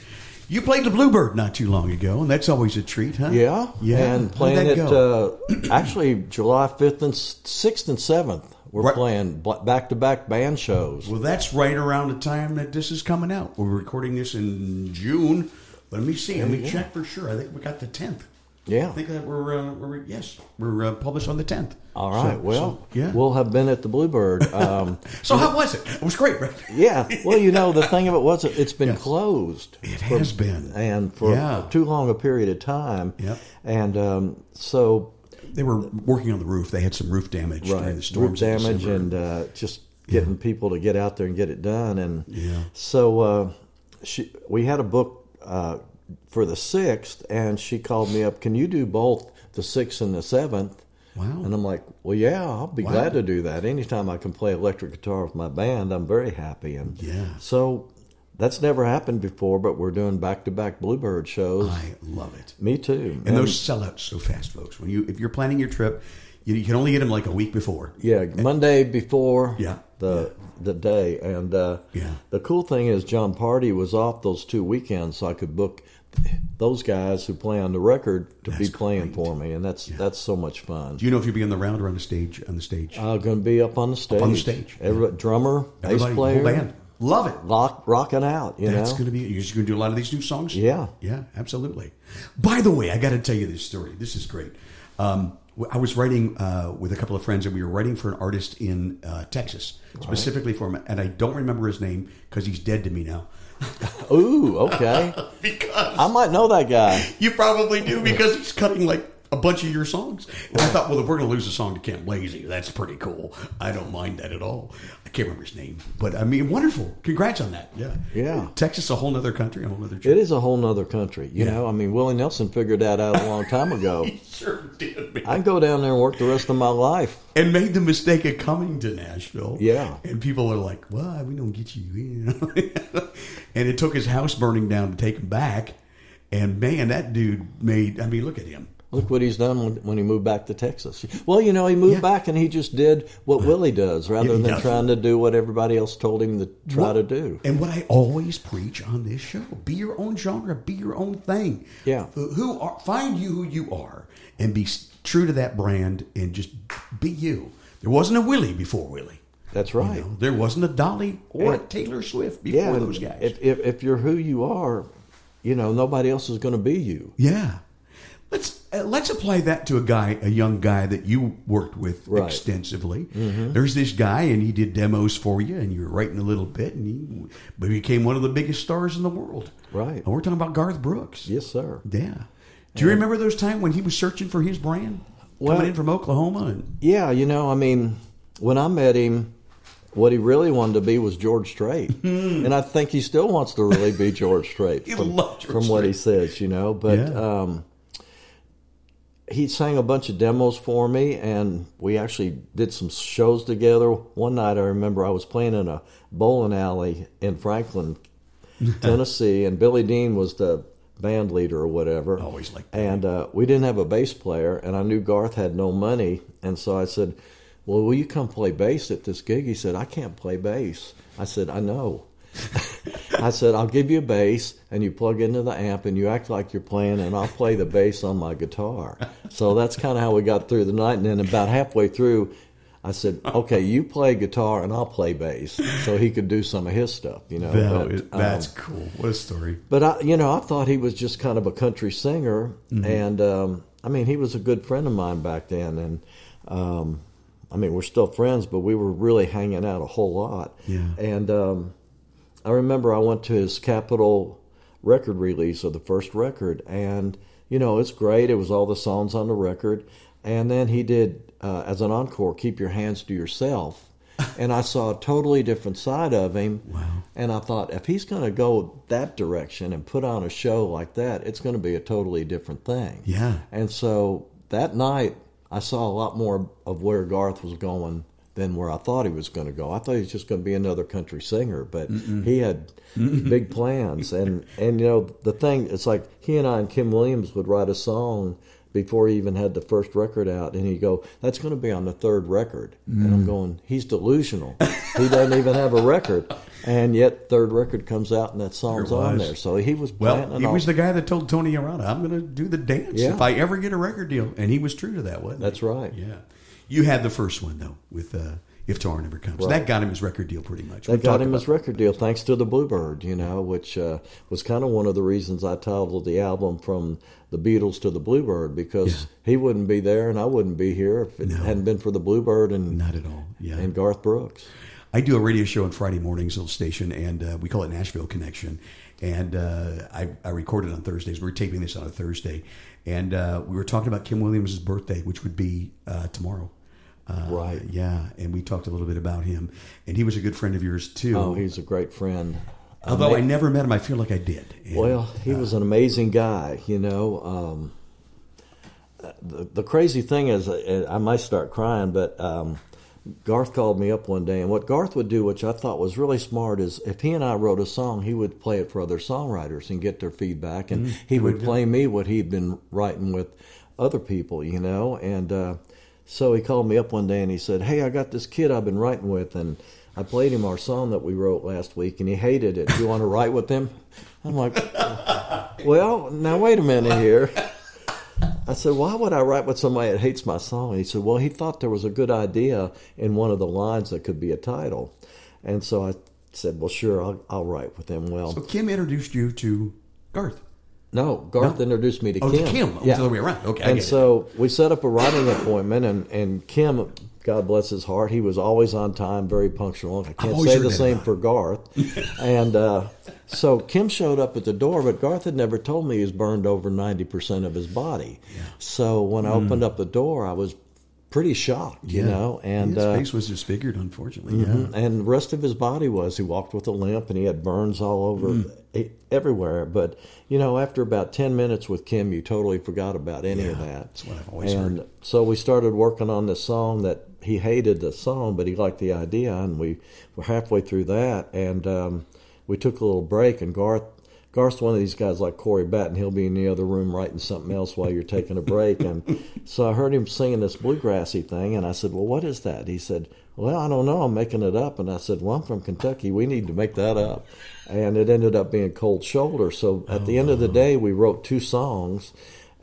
You played the Bluebird not too long ago, and that's always a treat, huh? Yeah, yeah. And playing it uh, actually July fifth and sixth and seventh. We're right. playing back-to-back band shows. Well, that's right around the time that this is coming out. We're recording this in June. Let me see. Let me yeah. check for sure. I think we got the tenth. Yeah, I think that we're, uh, we're yes, we're uh, published on the tenth. All right. So, well, so, yeah. we'll have been at the Bluebird. Um, so how was it? It was great, right? Yeah. Well, you know, the thing of it was, it's been yes. closed. It for, has been, and for yeah. too long a period of time. Yep. And um, so they were working on the roof. They had some roof damage right. during the storms. Roof damage and uh, just getting yeah. people to get out there and get it done. And yeah. so uh, she, we had a book. Uh, for the sixth, and she called me up, can you do both the sixth and the seventh? Wow. And I'm like, well, yeah, I'll be wow. glad to do that. Anytime I can play electric guitar with my band, I'm very happy. And yeah. so that's never happened before, but we're doing back-to-back Bluebird shows. I love it. Me too. And, and those sell out so fast, folks. When you If you're planning your trip, you, you can only get them like a week before. Yeah, Monday before yeah. the yeah. the day. And uh, yeah. the cool thing is John Party was off those two weekends, so I could book those guys who play on the record to that's be playing great. for me, and that's yeah. that's so much fun. Do you know if you'll be on the round or on the stage? On the stage, I'm uh, going to be up on the stage. Up on the stage, Every, yeah. drummer, Everybody, bass player, whole band, love it. Rock, rocking out. You that's know, going to be. You're just going to do a lot of these new songs. Yeah, yeah, absolutely. By the way, I got to tell you this story. This is great. Um, I was writing uh, with a couple of friends, and we were writing for an artist in uh, Texas, specifically right. for him, and I don't remember his name because he's dead to me now. Ooh, okay. Because I might know that guy. You probably do, because he's cutting like a bunch of your songs. And I thought, well, if we're going to lose a song to Kent Blasey, that's pretty cool. I don't mind that at all. I can't remember his name, but I mean, wonderful. Congrats on that. Yeah, yeah. Texas, a whole other country, a whole other. It is a whole other country. You yeah. know, I mean, Willie Nelson figured that out a long time ago. He sure did. Man. I can go down there and work the rest of my life. And made the mistake of coming to Nashville. Yeah. And people are like, well, we don't get you in. And it took his house burning down to take him back. And man, that dude made, I mean, look at him. Look what he's done when, when he moved back to Texas. Well, you know, he moved Yeah. back and he just did what Willie does rather Yeah, he than does. trying to do what everybody else told him to try What- to do. And what I always preach on this show: be your own genre, be your own thing. Yeah. Who who are, find you who you are, and be s- true to that brand, and just be you. There wasn't a Willie before Willie. That's You right. know, there wasn't a Dolly or a And- Taylor Swift before Yeah, those guys. if, if if you're who you are, you know, nobody else is going to be you. Yeah. Let's uh, let's apply that to a guy, a young guy that you worked with Right. extensively. There's this guy, and he did demos for you, and you were writing a little bit, and he but he became one of the biggest stars in the world. Right. And we're talking about Garth Brooks. Yes, sir. Yeah. Do you remember those times when he was searching for his brand, Well- coming in from Oklahoma? And Yeah, you know, I mean, when I met him, what he really wanted to be was George Strait, and I think he still wants to really be George Strait. He from, loved George from what he Strait. says, you know. But Yeah. um, he sang a bunch of demos for me, and we actually did some shows together. One night, I remember I was playing in a bowling alley in Franklin, Tennessee, and Billy Dean was the band leader or whatever. Always liked that. And uh, we didn't have a bass player, and I knew Garth had no money, and so I said, well, will you come play bass at this gig? He said, I can't play bass. I said, I know. I said, I'll give you a bass, and you plug into the amp, and you act like you're playing, and I'll play the bass on my guitar. So that's kind of how we got through the night, and then about halfway through, I said, okay, you play guitar, and I'll play bass, so he could do some of his stuff, you know. that But, is- that's um, cool. What a story. but I, you know, I thought he was just kind of a country singer, and um, I mean, he was a good friend of mine back then, and um, I mean, we're still friends, but we were really hanging out a whole lot. Yeah. And um, I remember I went to his Capitol record release of the first record, and you know, it's great. It was all the songs on the record, and then he did uh, as an encore, "Keep Your Hands to Yourself." And I saw a totally different side of him. Wow. And I thought, if he's going to go that direction and put on a show like that, it's going to be a totally different thing. Yeah. And so that night, I saw a lot more of where Garth was going than where I thought he was going to go. I thought he was just going to be another country singer, but he had big plans. And, and, you know, the thing, it's like he and I and Kim Williams would write a song before he even had the first record out, and he'd go, that's going to be on the third record. Mm. And I'm going, he's delusional. He doesn't even have a record. And yet, third record comes out, and that song's on there. So he was planning Well, he all. was the guy that told Tony Arata, I'm going to do the dance Yeah. if I ever get a record deal. And he was true to that, wasn't That's he? right. Yeah. You had the first one, though, with uh, If Tomorrow Never Comes. Right. That got him his record deal pretty much. That We got talked him about his record deal thanks to the Bluebird, you know, which uh, was kind of one of the reasons I titled the album From the Beatles to the Bluebird, because Yeah. he wouldn't be there and I wouldn't be here if it No. hadn't been for the Bluebird and Not at all. Yeah. and Garth Brooks. I do a radio show on Friday mornings, little station, and uh, we call it Nashville Connection. And uh, I, I record it on Thursdays. We're taping this on a Thursday. And uh, we were talking about Kim Williams' birthday, which would be uh, tomorrow. Uh, Right. Yeah. And we talked a little bit about him. And he was a good friend of yours, too. Oh, he's a great friend. Although Ama- I never met him, I feel like I did. And, Well, he was an amazing guy, you know. Um, the, the crazy thing is, uh, I might start crying, but um, Garth called me up one day, and what Garth would do, which I thought was really smart, is if he and I wrote a song, he would play it for other songwriters and get their feedback, and he would play me what he'd been writing with other people, you know. And uh, so he called me up one day and he said, "Hey, I got this kid I've been writing with, and I played him our song that we wrote last week, and he hated it. Do you want to write with him?" I'm like, "Well, now wait a minute here." I said, "Why would I write with somebody that hates my song?" And he said, "Well, he thought there was a good idea in one of the lines that could be a title." And so I said, "Well, sure, I'll, I'll write with him." Well, So Kim introduced you to Garth. no, Garth No? introduced me to Oh, to Kim. Kim. Oh, it's the other way around. Okay, I And get it. so we set up a writing appointment, and, and Kim, God bless his heart, he was always on time, very punctual. I can't always say heard the that same about for Garth. and uh, so Kim showed up at the door, but Garth had never told me he's burned over ninety percent of his body. So when I opened up the door, I was pretty shocked, you Hmm. Yeah. know. And his uh, face was disfigured, unfortunately. Mhm. Yeah. And the rest of his body was. He walked with a limp, and he had burns all over Mm. e- everywhere. But, you know, after about ten minutes with Kim, you totally forgot about any of Yeah, that. that's what I've always and heard. so we started working on this song that he hated the song, but he liked the idea, and we were halfway through that, and um, we took a little break, and Garth Garth's one of these guys like Corey Batten. He'll be in the other room writing something else while you're taking a break. And so I heard him singing this bluegrassy thing, and I said, well, what is that? He said, well, I don't know. I'm making it up. And I said, well, I'm from Kentucky. We need to make that up. And it ended up being Cold Shoulder. So at oh, the end of the day, we wrote two songs,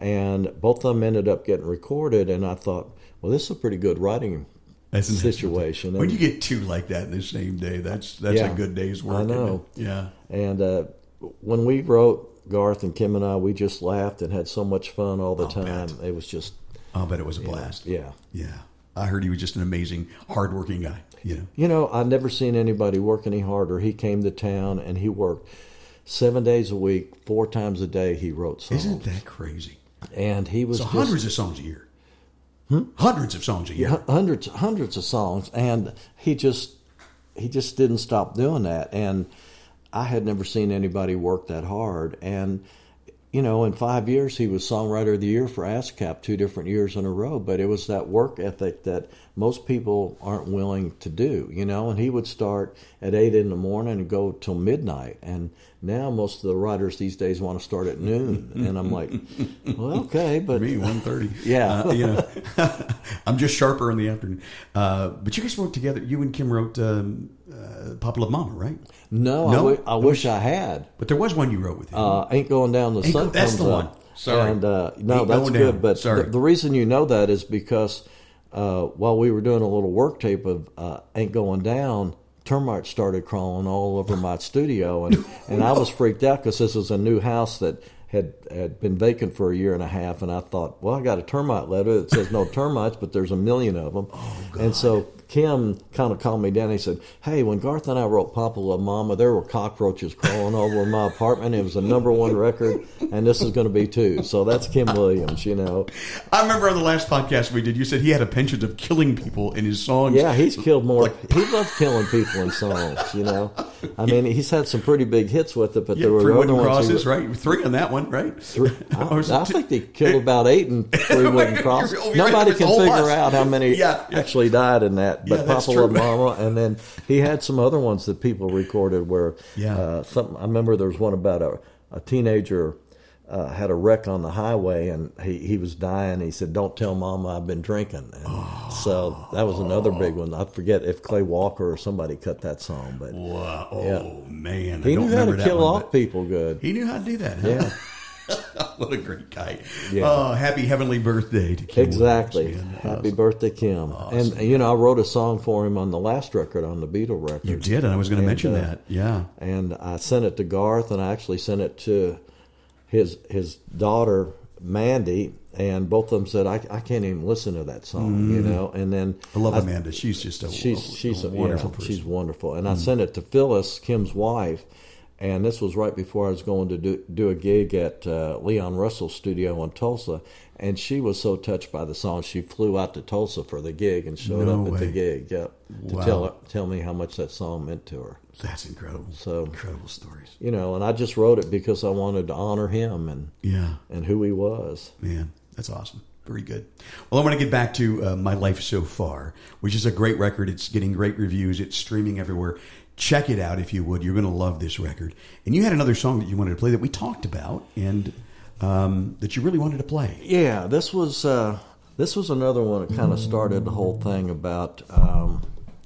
and both of them ended up getting recorded. And I thought, well, this is a pretty good writing that's situation. When you get two like that in the same day, that's that's yeah, a good day's work. I know. Yeah. And uh, when we wrote, Garth and Kim and I, we just laughed and had so much fun all the I'll time. Bet. It was just. I'll bet it was a blast. Yeah. Yeah. I heard he was just an amazing, hardworking guy. You know. You know, I've never seen anybody work any harder. He came to town and he worked seven days a week, four times a day. He wrote songs. Isn't that crazy? And he was so just, hundreds of songs a year. Hmm? Hundreds of songs a year. Yeah, hundreds, hundreds of songs, and he just he just didn't stop doing that. And I had never seen anybody work that hard. And you know, in five years, he was Songwriter of the Year for ASCAP two different years in a row. But it was that work ethic that most people aren't willing to do. You know, and he would start at eight in the morning and go till midnight. And now most of the writers these days want to start at noon, and I'm like, well, okay, but me one thirty. Yeah, uh, you know, I'm just sharper in the afternoon. Uh, but you guys wrote together. You and Kim wrote um, uh, "Papa Love Mama," right? No, no? I, w- I wish I had. But there was one you wrote with him. Uh, Ain't Going Down the Ain't Sun. Go- that's comes the up. one. Sorry, and uh, no, Ain't that's good. Down. But Sorry. The, the reason you know that is because uh, while we were doing a little work tape of uh, "Ain't Going Down," termites started crawling all over my studio, and, and I was freaked out because this was a new house that had, had been vacant for a year and a half, and I thought, well, I got a termite letter that says no termites, but there's a million of them. Oh, God. And so Kim kind of calmed me down. He said, hey, when Garth and I wrote Papa Love Mama, there were cockroaches crawling all over my apartment. It was a number one record, and this is going to be too. So that's Kim Williams, you know. I remember on the last podcast we did, you said he had a penchant of killing people in his songs. Yeah, he's killed more. Like, he loves killing people in songs, you know. I mean, he's had some pretty big hits with it, but yeah, there were three other wooden ones. crosses, were, right? Three on that one, right? Three, I, I think they killed about eight and three wooden crosses. Oh, Nobody right, can figure bus. out how many yeah, yeah. actually died in that. But yeah, Papa Love Mama, and then he had some other ones that people recorded where yeah. uh, something. I remember there was one about a, a teenager uh, had a wreck on the highway, and he, he was dying. He said, "Don't tell Mama I've been drinking." And oh, so that was another big one. I forget if Clay Walker or somebody cut that song, but wow. oh yeah. man, he I don't knew how to kill one, off people good. He knew how to do that. Huh? Yeah. What a great guy. Yeah. Oh, happy heavenly birthday to Kim. Exactly. Williams, happy birthday, Kim. Awesome. And, you know, I wrote a song for him on the last record, on the Beatle record. You did, and I was going to mention uh, that. Yeah. And I sent it to Garth, and I actually sent it to his his daughter, Mandy, and both of them said, I, I can't even listen to that song, mm. you know. And then I love I, Amanda. She's just a, she's, a, she's a a, wonderful yeah, person. She's wonderful. And mm. I sent it to Phyllis, Kim's wife, and this was right before I was going to do, do a gig at uh, Leon Russell's studio in Tulsa. And she was so touched by the song, she flew out to Tulsa for the gig and showed no up way. at the gig. Yep, wow. to tell tell me how much that song meant to her. That's incredible. So incredible stories. You know, and I just wrote it because I wanted to honor him and yeah, and who he was. Man, that's awesome. Very good. Well, I want to get back to uh, My Life So Far, which is a great record. It's getting great reviews. It's streaming everywhere. Check it out if you would. You're going to love this record. And you had another song that you wanted to play that we talked about and um, that you really wanted to play. Yeah, this was uh, this was another one that kind of started the whole thing about um,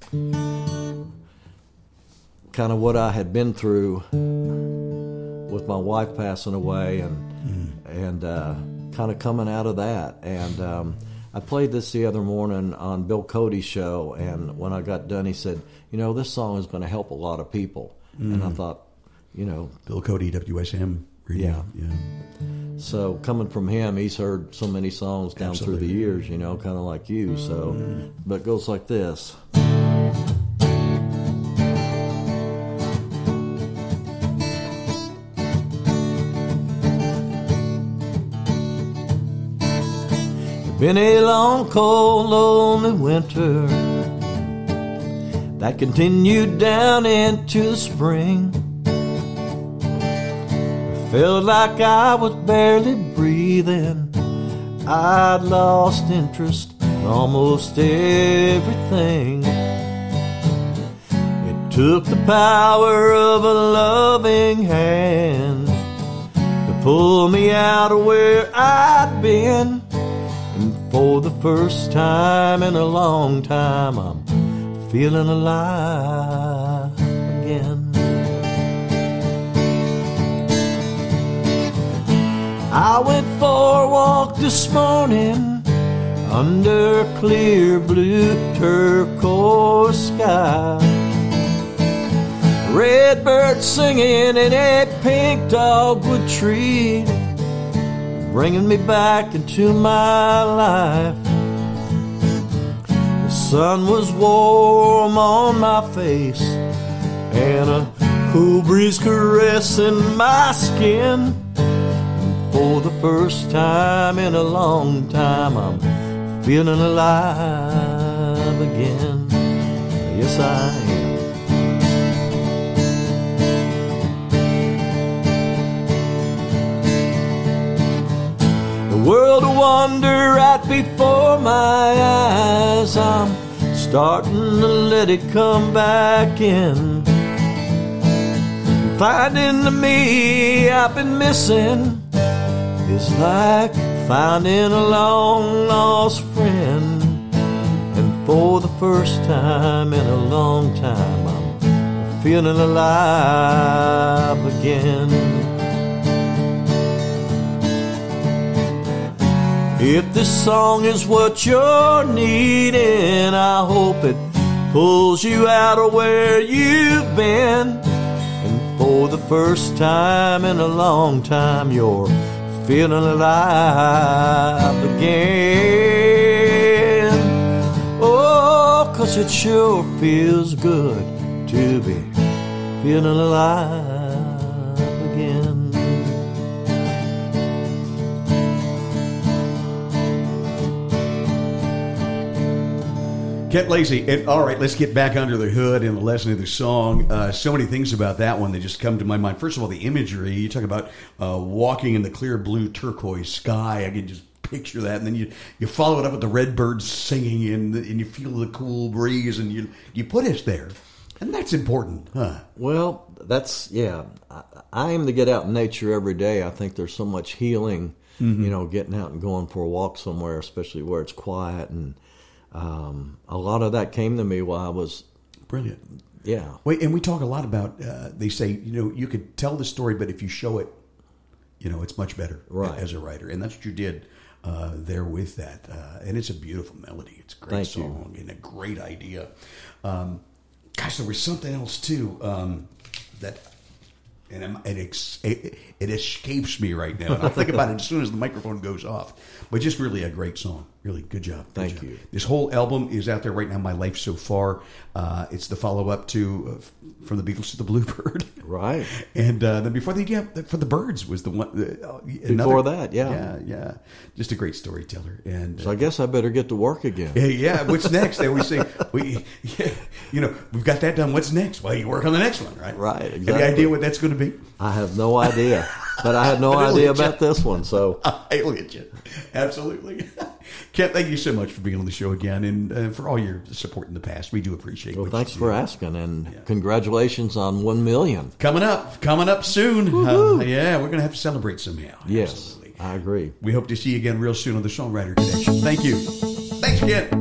kind of what I had been through with my wife passing away and mm. and uh, kind of coming out of that. And um, I played this the other morning on Bill Cody's show, and when I got done, he said, you know, this song is going to help a lot of people. Mm. And I thought, you know. Bill Cody, W S M Radio. Yeah. yeah. So coming from him, he's heard so many songs down Absolutely. Through the years, you know, kind of like you. So, mm. but it goes like this. Been a long, cold, lonely winter that continued down into the spring. I felt like I was barely breathing. I'd lost interest in almost everything. It took the power of a loving hand pull me out of where I'd been. And for the first time in a long time, I'm feeling alive again. I went for a walk this morning under clear blue turquoise sky. Redbird singing in a pink dogwood tree, bringing me back into my life. The sun was warm on my face, and a cool breeze caressing my skin. And for the first time in a long time, I'm feeling alive again. Yes, I am. World of wonder right before my eyes. I'm starting to let it come back in. Finding the me I've been missing is like finding a long lost friend. And for the first time in a long time, I'm feeling alive again. If this song is what you're needing, I hope it pulls you out of where you've been. And for the first time in a long time, you're feeling alive again. Oh, 'cause it sure feels good to be feeling alive again. Kent Lacy. And, all right, let's get back under the hood and the lesson of the song. Uh, so many things about that one that just come to my mind. First of all, the imagery. You talk about uh, walking in the clear blue turquoise sky. I can just picture that. And then you, you follow it up with the redbirds singing, and, and you feel the cool breeze, and you, you put us there. And that's important, huh? Well, that's, yeah. I, I aim to get out in nature every day. I think there's so much healing, mm-hmm. you know, getting out and going for a walk somewhere, especially where it's quiet. And Um, a lot of that came to me while I was brilliant. Yeah. Wait, and we talk a lot about. Uh, they say, you know, you could tell the story, but if you show it, you know, it's much better right. as a writer, and that's what you did uh, there with that. Uh, and it's a beautiful melody. It's a great Thank song you. and a great idea. Um, gosh, there was something else too um, that. And it, ex- it, it escapes me right now. And I'll think about it as soon as the microphone goes off. But just really a great song. Really good job. Good Thank job. you. This whole album is out there right now, My Life So Far. Uh, it's the follow-up to uh, From the Beatles to the Bluebird. Right. And uh, then before that, yeah, For the Birds was the one. Uh, before that, yeah. Yeah, yeah. Just a great storyteller. And so I guess I better get to work again. Yeah, yeah. What's next? They always say, we, yeah, you know, we've got that done. What's next? Well, you work on the next one, right? Right, exactly. Any idea what that's going to be? I have no idea. But I had no idea about this one, so. I'll hit you. Absolutely. Kent, thank you so much for being on the show again and uh, for all your support in the past. We do appreciate it. Well, thanks for asking, and yeah. congratulations on one million. Coming up. Coming up soon. Uh, yeah, we're going to have to celebrate somehow. Yes, absolutely. I agree. We hope to see you again real soon on the Songwriter Connection. Thank you. Thanks, Kent.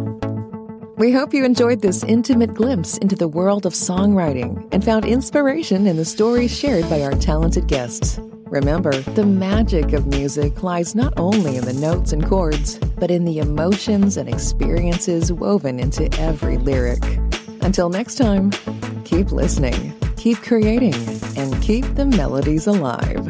We hope you enjoyed this intimate glimpse into the world of songwriting and found inspiration in the stories shared by our talented guests. Remember, the magic of music lies not only in the notes and chords, but in the emotions and experiences woven into every lyric. Until next time, keep listening, keep creating, and keep the melodies alive.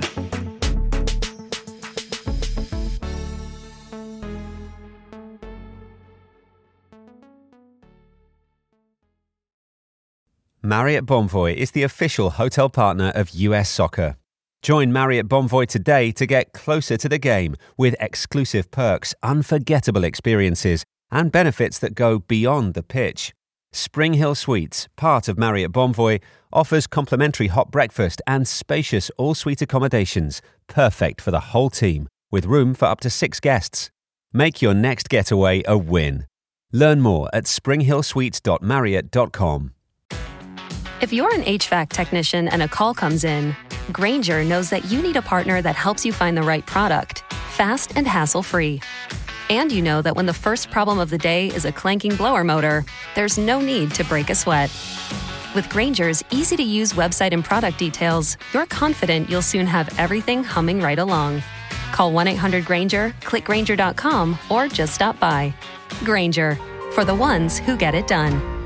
Marriott Bonvoy is the official hotel partner of U S Soccer. Join Marriott Bonvoy today to get closer to the game with exclusive perks, unforgettable experiences, and benefits that go beyond the pitch. Spring Hill Suites, part of Marriott Bonvoy, offers complimentary hot breakfast and spacious all-suite accommodations, perfect for the whole team, with room for up to six guests. Make your next getaway a win. Learn more at spring hill suites dot marriott dot com. If you're an H V A C technician and a call comes in, Grainger knows that you need a partner that helps you find the right product, fast and hassle-free. And you know that when the first problem of the day is a clanking blower motor, there's no need to break a sweat. With Grainger's easy-to-use website and product details, you're confident you'll soon have everything humming right along. Call one eight hundred Grainger, click Grainger dot com, or just stop by. Grainger, for the ones who get it done.